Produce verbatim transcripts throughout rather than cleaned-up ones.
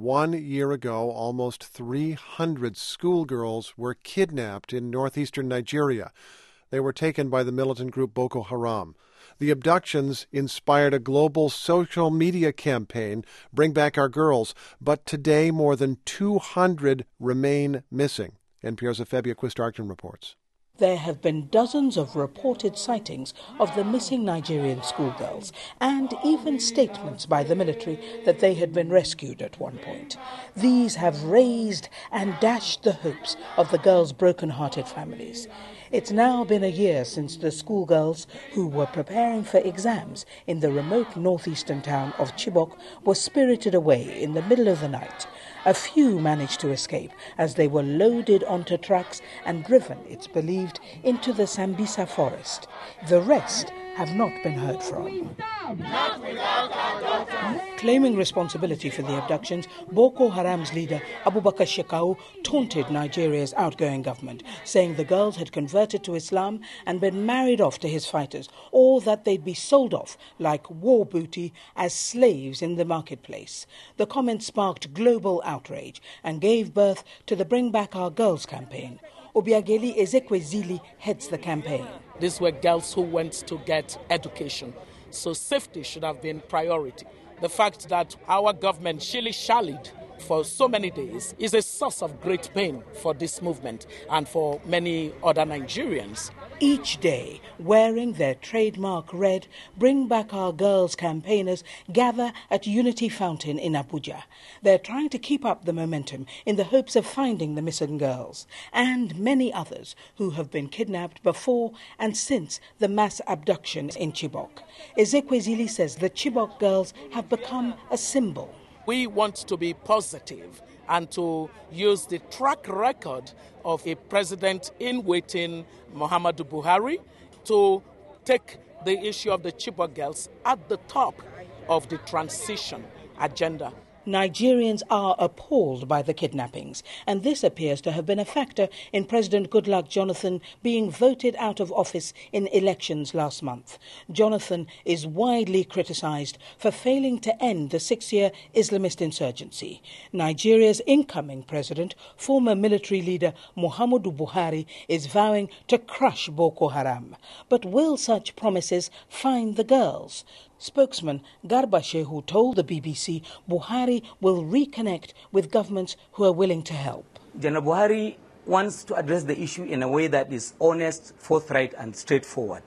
One year ago, almost three hundred schoolgirls were kidnapped in northeastern Nigeria. They were taken by the militant group Boko Haram. The abductions inspired a global social media campaign, Bring Back Our Girls, but today more than two hundred remain missing. N P R's Afebia Quist-Arcton reports. There have been dozens of reported sightings of the missing Nigerian schoolgirls and even statements by the military that they had been rescued at one point. These have raised and dashed the hopes of the girls' broken-hearted families. It's now been a year since the schoolgirls, who were preparing for exams in the remote northeastern town of Chibok, were spirited away in the middle of the night. A few managed to escape as they were loaded onto trucks and driven, it's believed, into the Sambisa forest. The rest have not been heard from. Claiming responsibility for the abductions, Boko Haram's leader Abubakar Shekau taunted Nigeria's outgoing government, saying the girls had converted to Islam and been married off to his fighters, or that they'd be sold off like war booty as slaves in the marketplace. The comment sparked global outrage and gave birth to the Bring Back Our Girls campaign. Obiageli Ezekwesili heads the campaign. These were girls who went to get education, so safety should have been priority. The fact that our government shilly-shallied for so many days is a source of great pain for this movement and for many other Nigerians. Each day, wearing their trademark red, Bring Back Our Girls campaigners gather at Unity Fountain in Abuja. They're trying to keep up the momentum in the hopes of finding the missing girls and many others who have been kidnapped before and since the mass abductions in Chibok. Ezekwesili says the Chibok girls have become a symbol. We want to be positive and to use the track record of a president in waiting, Muhammadu Buhari, to take the issue of the Chibok girls at the top of the transition agenda. Nigerians are appalled by the kidnappings, and this appears to have been a factor in President Goodluck Jonathan being voted out of office in elections last month. Jonathan is widely criticized for failing to end the six-year Islamist insurgency. Nigeria's incoming president, former military leader Muhammadu Buhari, is vowing to crush Boko Haram. But will such promises find the girls? Spokesman Garba Shehu told the B B C Buhari will reconnect with governments who are willing to help. General Buhari wants to address the issue in a way that is honest, forthright and straightforward.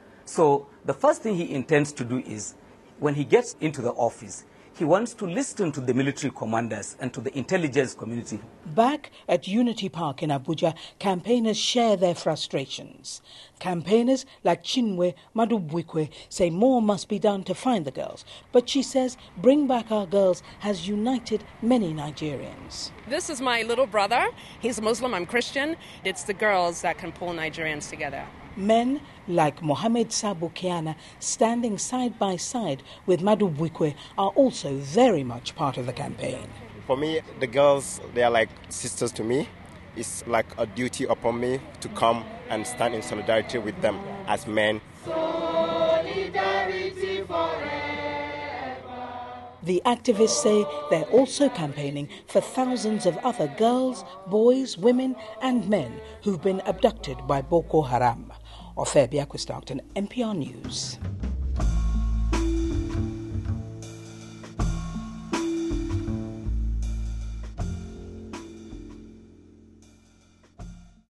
So the first thing he intends to do is, when he gets into the office, he wants to listen to the military commanders and to the intelligence community. Back at Unity Park in Abuja, campaigners share their frustrations. Campaigners like Chinwe Madubwikwe say more must be done to find the girls. But she says Bring Back Our Girls has united many Nigerians. This is my little brother. He's Muslim, I'm Christian. It's the girls that can pull Nigerians together. Men like Mohamed Sabu Kiana, standing side by side with Madubwikwe, are also very much part of the campaign. For me, the girls, they are like sisters to me. It's like a duty upon me to come and stand in solidarity with them as men. Solidarity forever. The activists say they're also campaigning for thousands of other girls, boys, women and men who've been abducted by Boko Haram. Afebia Quist-Arcton, N P R News.